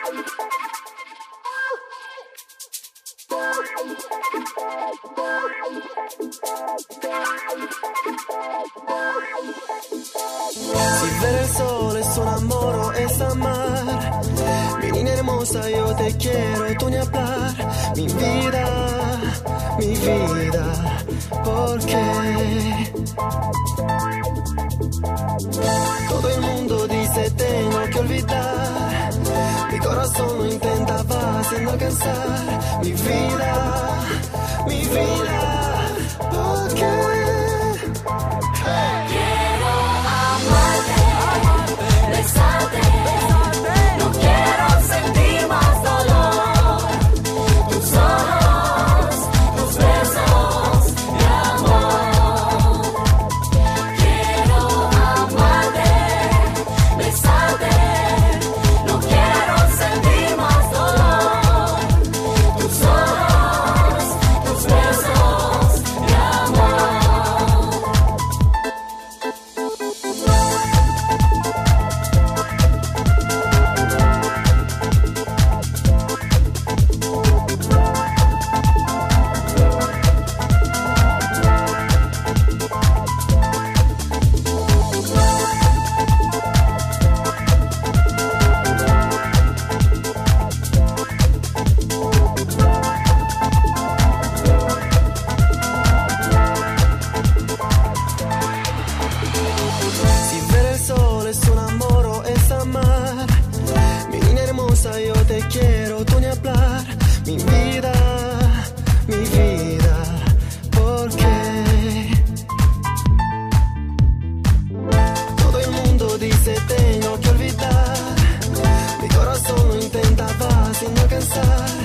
Si ver el sol es un amor o es amar, mi niña hermosa, yo te quiero, tú ni hablar. Mi vida, ¿por qué? Todo el mundo dice tengo que olvidar, mi corazón lo intentaba sin alcanzar. Mi vida, ¿por qué? Quiero amarte, besarte, no quiero sentir más dolor. Tus ojos, tus besos de amor. Quiero amarte, besarte, no quiero sentir más dolor. Tus ojos, tus besos de amor. Si ver el sol es un amor o es amar, mi niña hermosa, yo te quiero, tú ni hablar. Mi vida, ¿por qué? Todo el mundo dice tengo que olvidar, mi corazón lo intentaba sin alcanzar.